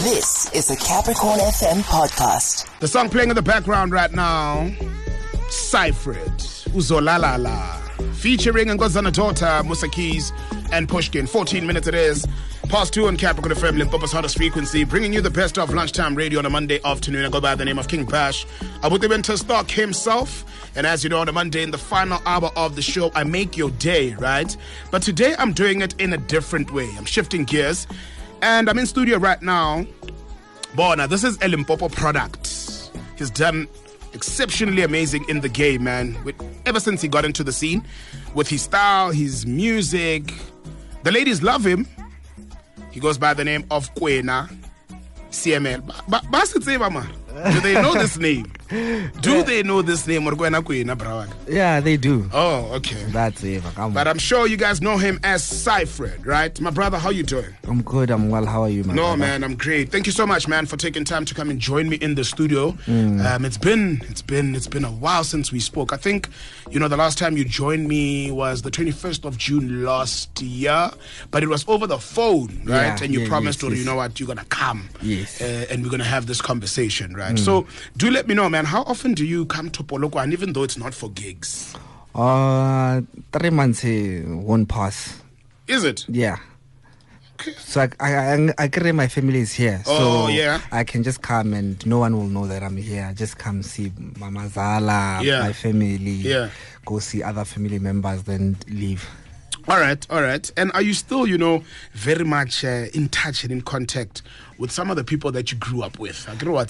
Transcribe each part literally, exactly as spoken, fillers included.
This is a Capricorn F M podcast. The song playing in the background right now, Cyfred, Uzolalala, featuring Ngozana Daughter, Musa Keys, and Pushkin. fourteen minutes it is. Past two on Capricorn F M, Limpopo's hottest frequency, bringing you the best of lunchtime radio on a Monday afternoon. I go by the name of King Bash, Abuti Winter Stock himself. And as you know, on a Monday, in the final hour of the show, I make your day, right? But today, I'm doing it in a different way. I'm shifting gears. And I'm in studio right now. Bona, this is a Limpopo product. He's done exceptionally amazing in the game, man. With, ever since he got into the scene, with his style, his music. The ladies love him. He goes by the name of Kwena C M L. But do they know this name? Do yeah. they know this name? Yeah, they do. Oh, okay. That's it. But I'm sure you guys know him as Cyfred, right? My brother, how you doing? I'm good. I'm well. How are you, man? No, brother? man, I'm great. Thank you so much, man, for taking time to come and join me in the studio. Mm. Um, it's been, it's been, it's been a while since we spoke. I think, you know, the last time you joined me was the twenty-first of June last year, but it was over the phone, right? Yeah, and you yeah, promised, yes, or yes. you know what, you're gonna come, yes, uh, and we're gonna have this conversation, right? Mm. So, do let me know, man. How often do you come to Poloko, and even though it's not for gigs? Uh, three months uh, won't pass. Is it? Yeah. Okay. So I, I, I, I carry my family is here. Oh, so yeah. I can just come and no one will know that I'm here. I just come see Mama Zala, Yeah. my family. Yeah. Go see other family members, then leave. All right, all right. And are you still, you know, very much uh, in touch and in contact with some of the people that you grew up with?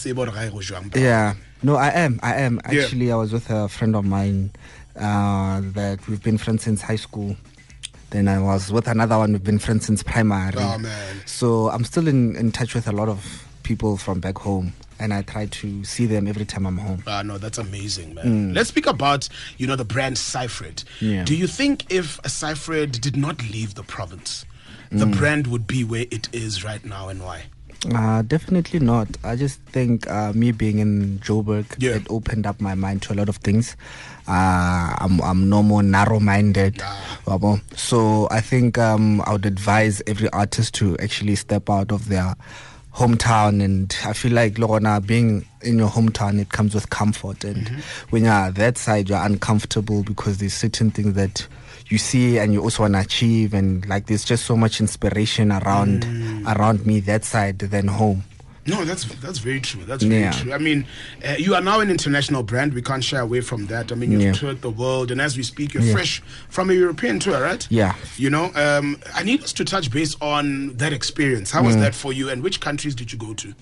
Yeah. No, I am. I am. Yeah. Actually, I was with a friend of mine uh, that we've been friends since high school. Then I was with another one we've been friends since primary. Oh, man. So I'm still in, in touch with a lot of people from back home. And I try to see them every time I'm home. Ah, no, that's amazing, man. Mm. Let's speak about, you know, the brand Cyfred. Yeah. Do you think if a Cyfred did not leave the province, the Mm. brand would be where it is right now, and why? Uh, definitely not. I just think uh, me being in Joburg, Yeah. it opened up my mind to a lot of things. Uh, I'm, I'm no more narrow-minded. Ah. So I think um, I would advise every artist to actually step out of their hometown, and I feel like Lorna, being in your hometown, it comes with comfort, and Mm-hmm. when you're at that side, you're uncomfortable because there's certain things that you see and you also want to achieve, and like there's just so much inspiration around Mm. around me that side than home. No, that's that's very true. That's very Yeah. true. I mean, uh, you are now an international brand. We can't shy away from that. I mean, you've Yeah. toured the world, and as we speak, you're Yeah. fresh from a European tour, right? Yeah. You know, um, I need us to touch base on that experience. How Mm. was that for you, and which countries did you go to?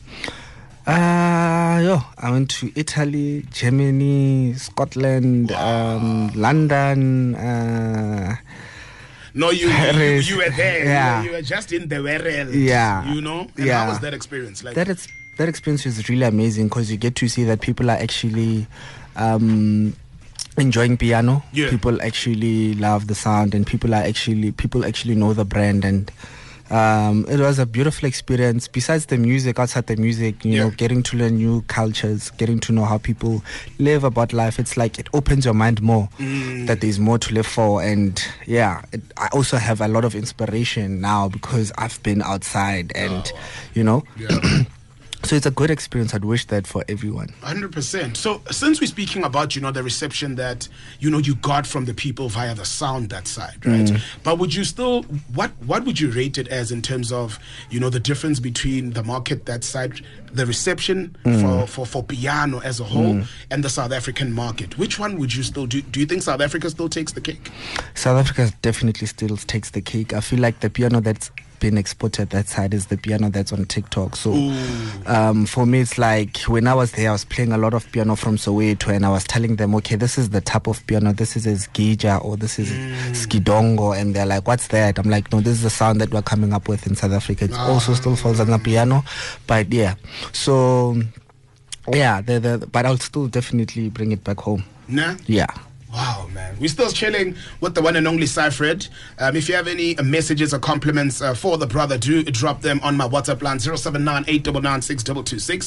Uh, yo, I went to Italy, Germany, Scotland, um, London. Uh, No, you you, Paris. you were there. Yeah. You, were, you were just in the world. Yeah. You know? And Yeah. how was that experience? Like, that is that experience was really amazing because you get to see that people are actually um, enjoying piano. Yeah. People actually love the sound, and people are actually people actually know the brand, and um, it was a beautiful experience. Besides the music, outside the music, you Yeah. know, getting to learn new cultures, getting to know how people live about life. It's like it opens your mind more Mm. that there's more to live for, and yeah, it, I also have a lot of inspiration now because I've been outside, and you know. yeah. So it's a good experience. I'd wish that for everyone. one hundred percent. So since we're speaking about, you know, the reception that, you know, you got from the people via the sound that side, right? Mm. But would you still, what what would you rate it as in terms of, you know, the difference between the market that side, the reception Mm. for, for, for piano as a whole, and the South African market? Which one would you still do? Do you think South Africa still takes the cake? South Africa definitely still takes the cake. I feel like the piano that's been exported that side is the piano that's on TikTok. So um, for me, it's like when I was there, I was playing a lot of piano from Soweto, and I was telling them, okay, this is the type of piano, this is a Skija or this is Mm. Skidongo, and they're like, what's that? I'm like, no, this is the sound that we're coming up with in South Africa. It also still falls on the piano, but yeah. So yeah, the, the, but I'll still definitely bring it back home. Nah? Yeah. Wow, man. We're still chilling with the one and only Cyfred. Um, if you have any uh, messages or compliments uh, for the brother, do drop them on my WhatsApp line zero seven nine eight nine nine six two two six.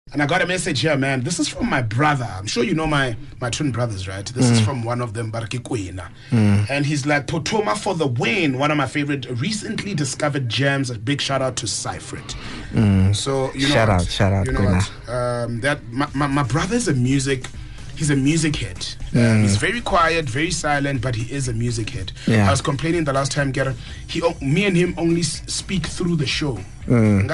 And I got a message here, man. This is from my brother. I'm sure you know my, my twin brothers, right? This mm. is from one of them, Baraki Kwena. Mm. And he's like, Potoma for the win. One of my favorite recently discovered gems. A big shout out to Cyfred. Mm. So, you know Shout what? out, shout out, you know Kwena. what? Um, that, my, my, my brother's a music... He's a music head. Mm. Um, he's very quiet, very silent, but he is a music head. Yeah. I was complaining the last time, Gera, he, me and him only s- speak through the show. Mm.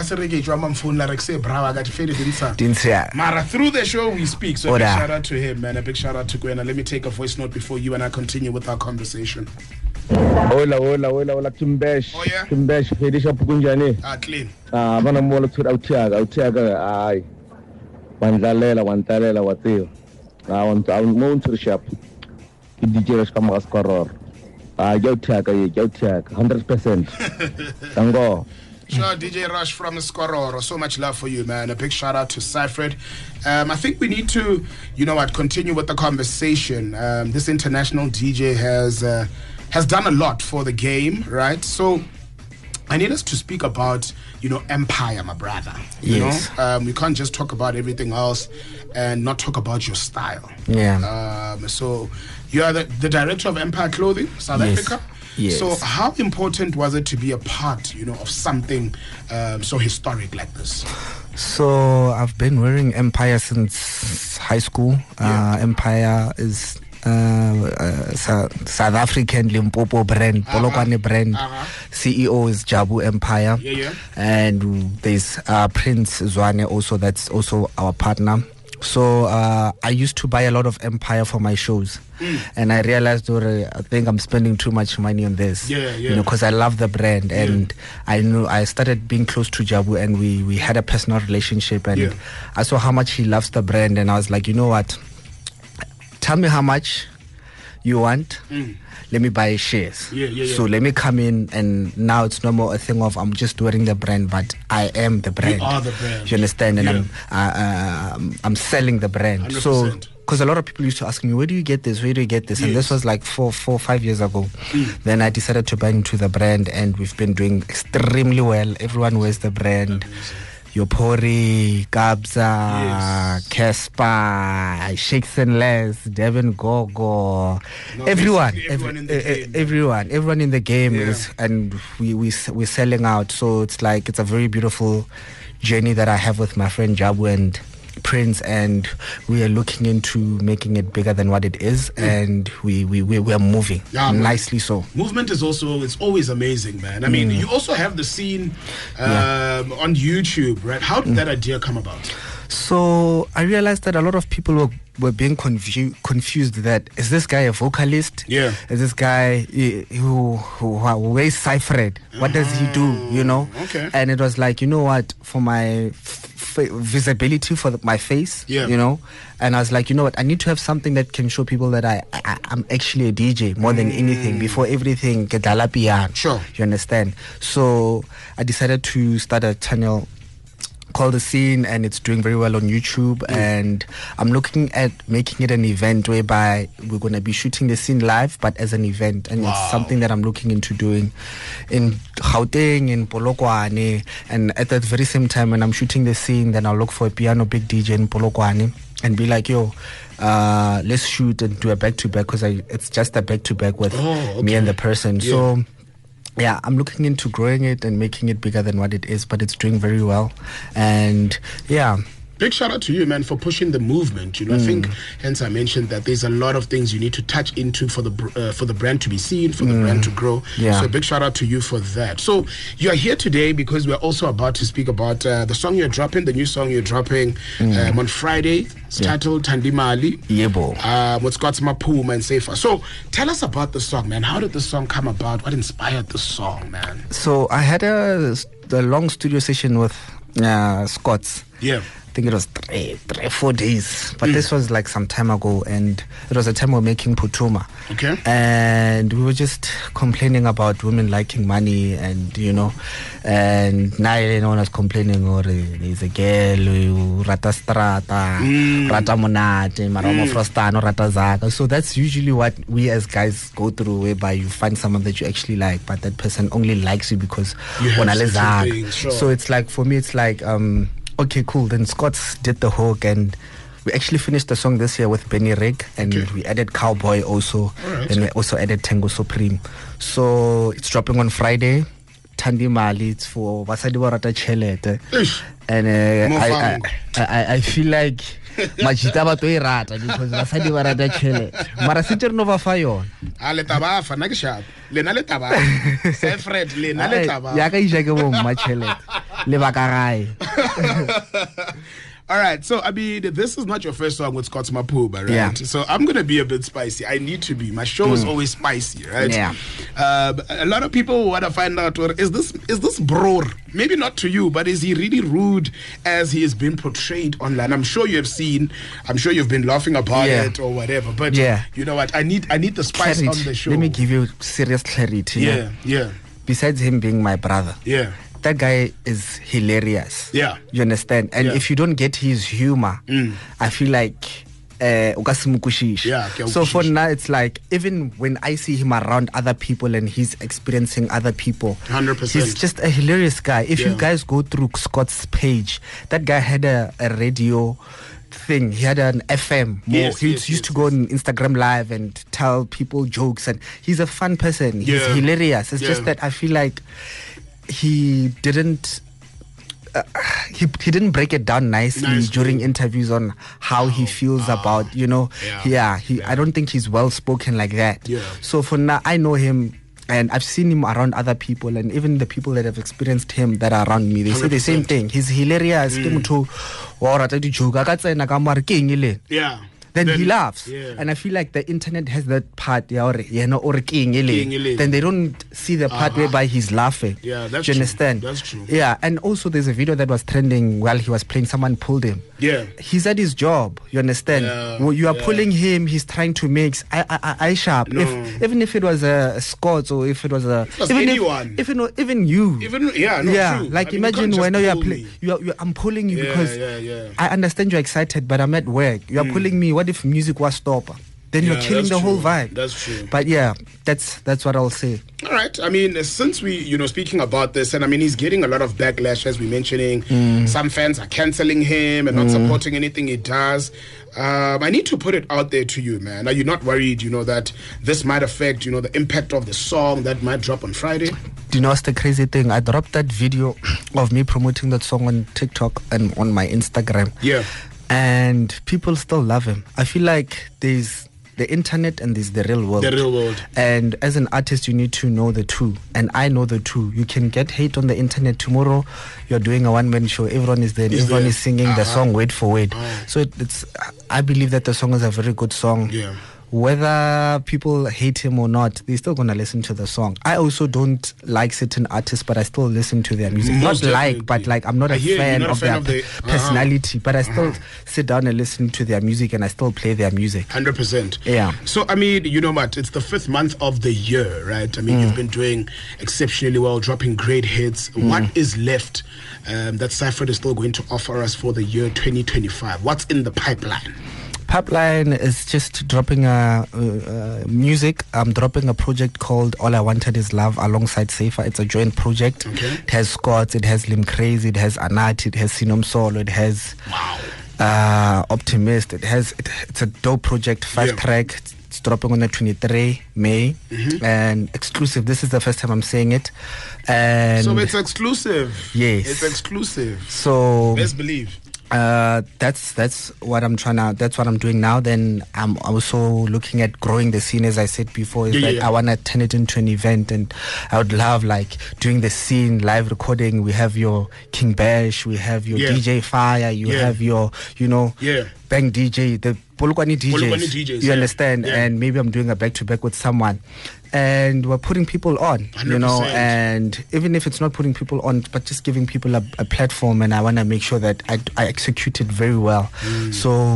Mara, through the show we speak. So a Oda. big shout out to him, man. A big shout out to Gwena. Let me take a voice note before you and I continue with our conversation. Hola, hola, hola, hola, Timbesh. Oh, yeah? Timbesh, Hedisha Pukunjani. Ah, clean. Ah, Vana Mola to Autiaga, Autiaga, ay. Wandalela, Wandalela, Watio. I want to mount to the shop. The D Js come as Coror. Ah, Yautiaga, Yautiaga, one hundred percent. Tango. Sure, D J Rush from Skororo. So much love for you, man. A big shout out to Cyfred. Um, I think we need to, you know what, continue with the conversation. Um, this international D J has uh, has done a lot for the game, right? So I need us to speak about, you know, Empire, my brother. You Yes. know, um, we can't just talk about everything else and not talk about your style. Yeah. Um, so you are the, the director of Empire Clothing, South Yes. Africa. Yes. So how important was it to be a part, you know, of something um, so historic like this? So I've been wearing Empire since high school. Yeah. Uh, Empire is uh, uh, Sa- South African Limpopo brand, Uh-huh. Polokwane brand. Uh-huh. C E O is Jabu Empire. Yeah, yeah. And there's uh, Prince Zwane also, that's also our partner. So uh, I used to buy a lot of Empire for my shows. Mm. And I realized, oh, I think I'm spending too much money on this. Yeah, yeah. You know, because I love the brand. And yeah. I knew I started being close to Jabu, and we, we had a personal relationship. And yeah. I saw how much he loves the brand. And I was like, you know what? Tell me how much you want. Mm. Let me buy shares. Yeah, yeah, yeah. So let me come in, and now it's no more a thing of I'm just wearing the brand, but I am the brand. You are the brand. You understand? And Yeah. I'm uh, uh, I'm selling the brand. one hundred So percent. because a lot of people used to ask me, where do you get this? Where do you get this? And Yes. this was like four, four, five years ago. Mm. Then I decided to buy into the brand, and we've been doing extremely well. Everyone wears the brand. Amazing. Yopori, Kabza, Yes. Kespa, Shakes and Les, Devin Gogo, No, everyone, basically everyone every- in the eh, eh, game. everyone, everyone in the game Yeah. is, and we we s- we're selling out. So it's like it's a very beautiful journey that I have with my friend Jabu and Prince, and we are looking into making it bigger than what it is, mm. and we we we, we are moving Yeah, man. nicely. So Movement is also, it's always amazing, man. I mean, Mm. you also have the scene um, Yeah. on YouTube, right? How did that idea come about? So I realized that a lot of people were, were being confu- confused that is this guy a vocalist? Yeah. Is this guy eh, who who, who where's Cyfred? What does he do? You know? Okay. And it was like, you know what? For my f- f- visibility for the, my face, Yeah. you know. And I was like, you know what? I need to have something that can show people that I, I I'm actually a D J more than anything. Before everything, get dala piano. Sure. You understand? So I decided to start a channel called The Scene, and it's doing very well on YouTube. Mm. And I'm looking at making it an event whereby we're going to be shooting The Scene live, but as an event. And Wow. it's something that I'm looking into doing in Gauteng, in Polokwane. And at that very same time, when I'm shooting The Scene, then I'll look for a piano big D J in Polokwane and be like, yo, uh, let's shoot and do a back-to-back, because it's just a back-to-back with Oh, okay. me and the person. Yeah. So yeah, I'm looking into growing it and making it bigger than what it is, but it's doing very well. And yeah. Big shout out to you, man, for pushing the movement. You know, Mm. I think, hence I mentioned that there's a lot of things you need to touch into for the br- uh, for the brand to be seen, for the Mm. brand to grow. Yeah. So big shout out to you for that. So you are here today because we're also about to speak about uh, the song you're dropping, the new song you're dropping Mm. um, on Friday. It's Yeah. titled Tandimali. Yebo. Um, with Scott's Mapuma and Safer. So tell us about the song, man. How did the song come about? What inspired the song, man? So I had a, a long studio session with uh, Scott's. Yeah. I think it was three, three, four days. But mm. this was like some time ago, and it was a time we were making Putuma. Okay. And we were just complaining about women liking money, and you know, and now no one was complaining, or there's a girl who rata strata, Mm. rata monate, maramo frostano, rata zaka. So that's usually what we as guys go through, whereby you find someone that you actually like, but that person only likes you because You have ona le certain zaka. things, sure. So it's like, for me, it's like, um, Okay, cool. Then Scott's did the hook, and we actually finished the song this year with Benny Rick, and Okay. we added Cowboy also, Alright. and we also added Tango Supreme. So it's dropping on Friday. Thandi Mali, it's for Basadi ba rata tjhelete. Eish. And uh, I, Mofango. I, I, I feel like majita ba to e rata because Basadi ba rata tjhelete. Mara se tlo ba fa yona. Ah, le taba fa na ke sharp. Lena le taba. Sefred lena le taba. Ya ka ija ke bo mma tjhelete. Le ba ka gae. All right, so I mean, this is not your first song with Scott Mapuba, right? Yeah. So I'm gonna be a bit spicy. I need to be. My show is always spicy, right? Yeah. Uh, a lot of people want to find out, well, is this is this bro? Maybe not to you, but is he really rude as he has been portrayed online? I'm sure you have seen. I'm sure you've been laughing about Yeah. it or whatever. But Yeah. you know what? I need I need the spice Clarity. on the show. Let me give you serious clarity. Yeah, yeah, Besides him being my brother, yeah. that guy is hilarious. Yeah. You understand? And Yeah. if you don't get his humor, Mm. I feel like uh, ukasimukushisha. Yeah, okay, so for ukushisha. now, it's like even when I see him around other people and he's experiencing other people, one hundred percent. he's just a hilarious guy. If Yeah. you guys go through Scott's page, that guy had a, a radio thing. He had an F M. More. Yes, he yes, used yes, to go on Instagram Live and tell people jokes, and he's a fun person. He's Yeah. hilarious. It's just Yeah. that I feel like he didn't uh, he, he didn't break it down nicely, Nicely. during interviews on how he feels about, you know, Yeah. yeah, he I don't think he's well spoken like that. Yeah. So for now, I know him and I've seen him around other people, and even the people that have experienced him that are around me, they say the same one hundred percent. thing. He's hilarious. Ke motho wa ho rata dijoke, a ka tsena ka mare ke eng e lena? Yeah. Then, he laughs. Yeah. And I feel like the internet has that part, yeah, or, you know, or ke eng e lena. Ke eng e lena. Then they don't see the part Uh-huh. whereby he's laughing. Yeah, that's Do you true. understand? That's true. Yeah, and also there's a video that was trending while he was playing. Someone pulled him. Yeah. He's at his job. You understand? Yeah, Well, you are yeah. pulling him. He's trying to mix. I, I, I, I sharp. No. If even if it was a Scott or if it was a was even anyone. if even even you. Even yeah, no, yeah, true. like I mean, you imagine can't just when you are pull playing, me. you are, you are- I'm pulling you Yeah, because yeah, yeah. I understand you're excited, but I'm at work. You are pulling me. What if music was stopper? Then Yeah, you're killing that's the whole true. vibe. That's true. But yeah, that's that's what I'll say. All right. I mean, since we, you know, speaking about this, and I mean, he's getting a lot of backlash, as we're mentioning. Some fans are canceling him and not supporting anything he does. Um, I need to put it out there to you, man. Are you not worried, you know, that this might affect, you know, the impact of the song that might drop on Friday? Do you know what's the crazy thing? I dropped that video of me promoting that song on TikTok and on my Instagram. Yeah. And people still love him. I feel like there's the internet and there's the real world. The real world. And as an artist, you need to know the two. And I know the two. You can get hate on the internet tomorrow. You're doing a one-man show. Everyone is there. And Is everyone there. is singing the Uh-huh. song word for word. Oh. So it, it's. I believe that the song is a very good song. Yeah. Whether people hate him or not, they're still gonna listen to the song. I also don't like certain artists, but I still listen to their music. Most not definitely. like, but like I'm not I a hear you. fan You're not a of fan their of the- p- uh-huh. personality, but I still sit down and listen to their music, and I still play their music. one hundred percent. Yeah. So, I mean, you know what? It's the fifth month of the year, right? I mean, you've been doing exceptionally well, dropping great hits. What is left um, that Cypher is still going to offer us for the year twenty twenty-five? What's in the pipeline? Pipeline is just dropping a uh, uh, music. I'm dropping a project called All I Wanted Is Love alongside Safer. It's a joint project. Okay. It has Scott, it has Lim Crazy, it has Anat, it has Sinom Solo, it has Wow. uh, Optimist. It has it, it's a dope project, five Yeah. track. It's dropping on the twenty-third of May and exclusive. This is the first time I'm saying it. And So it's exclusive. Yes. It's exclusive. so Best believe. uh, that's that's what I'm trying to. That's what I'm doing now. Then I'm also looking at growing the scene, as I said before. Is Yeah, that yeah, yeah. I want to turn it into an event, and I would love like doing the scene, live recording. We have your King Bash, we have your Yeah. D J Fire, you Yeah. have your, you know, Yeah. Bang D J, the Polokwane D Js. Polokwane D Js, you yeah. understand? Yeah. And maybe I'm doing a back to back with someone. And we're putting people on, you know, one hundred percent. and even if it's not putting people on, but just giving people a, a platform, and I want to make sure that I, I execute it very well. Mm. So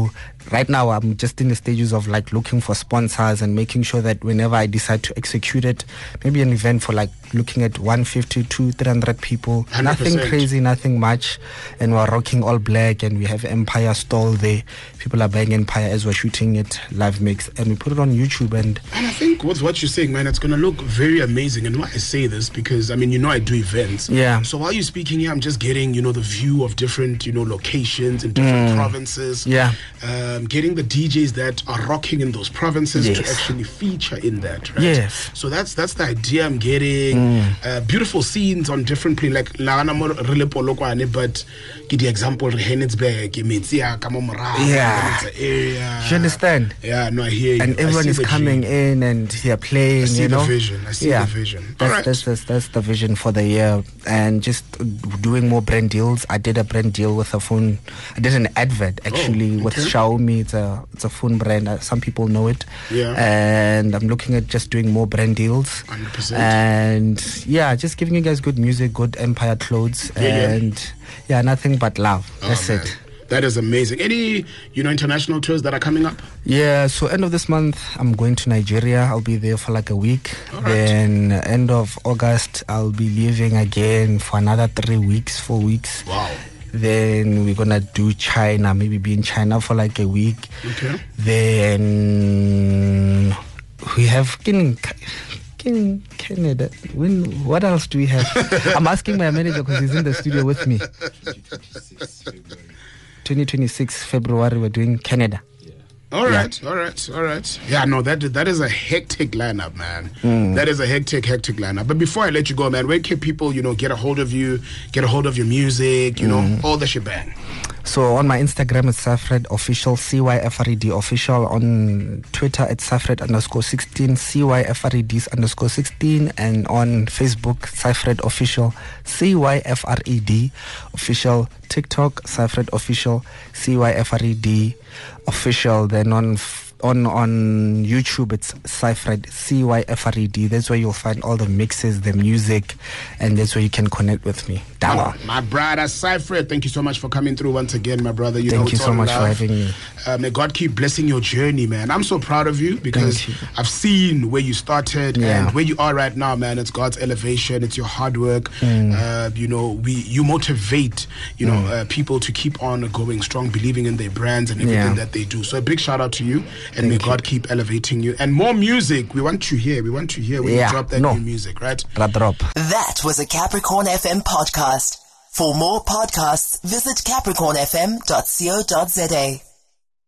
right now I'm just in the stages of like looking for sponsors and making sure that whenever I decide to execute it, maybe an event for like looking at one fifty to three hundred people, one hundred percent. Nothing crazy, nothing much, and we're rocking all black and we have Empire stall there. People are buying Empire as we're shooting it live mix, and we put it on YouTube. And and I think with what you're saying, man, it's gonna look very amazing. And why I say this, because I mean, you know, I do events. Yeah. So while you're speaking here, I'm just getting, you know, the view of different, you know, locations in different Mm. provinces. Yeah. Um, getting the D Js that are rocking in those provinces Yes. to actually feature in that, right? Yes. So that's that's the idea I'm getting. Mm. Uh, beautiful scenes on different places, like Lagana mo really polokwane, but give the example Johannesburg, Metsia, Kamomora, Yeah. area. you understand? Yeah, no, I hear you. And I everyone see is the coming dream. in and they're playing. I see you the know? vision. I see yeah. the vision. That's, All right. that's, that's, that's the vision for the year. And just doing more brand deals. I did a brand deal with a phone. I did an advert actually Oh, with okay. Xiaomi. It's a, it's a phone brand. Uh, Some people know it. Yeah. And I'm looking at just doing more brand deals. one hundred percent. And yeah, just giving you guys good music, good Empire clothes. Yeah, yeah. and yeah, nothing but love. Oh, That's man. it. That is amazing. Any, you know, international tours that are coming up? Yeah, so end of this month, I'm going to Nigeria. I'll be there for like a week. All right. Then end of August, I'll be leaving again for another three weeks, four weeks. Wow. Then we're gonna do China, maybe be in China for like a week. Okay. Then we have Kin- Kin- Canada. When, what else do we have? I'm asking my manager because he's in the studio with me. twenty twenty-six February, we're doing Canada. All right, all right, all right. Yeah, no, that that is a hectic lineup, man. Mm. That is a hectic, hectic lineup. But before I let you go, man, where can people, you know, get a hold of you, get a hold of your music, you know, all the shebang? So on my Instagram, it's Cyfred Official, C Y F R E D Official. On Twitter, it's Cyfred underscore sixteen, C Y F R E D underscore sixteen. And on Facebook, Cyfred Official, C Y F R E D Official. TikTok, Cyfred Official, C Y F R E D Official. Then on on on YouTube, it's Cyfred, C Y F R E D. That's where you'll find all the mixes, the music, and that's where you can connect with me. Dawa. My brother Cyfred, thank you so much for coming through once again, my brother. You Thank know, you it's so all much for love. having me. Uh, may God keep blessing your journey, man. I'm so proud of you because Thank you. I've seen where you started Yeah. and where you are right now, man. It's God's elevation. It's your hard work. Mm. Uh, you know, we you motivate, you know, uh, people to keep on going strong, believing in their brands and everything Yeah. that they do. So a big shout out to you, and may Thank God keep elevating you. And more music. We want you here. We want you here when Yeah. you drop that No. new music, right? Ra drop. That was a Capricorn F M podcast. For more podcasts, visit capricorn f m dot co dot za.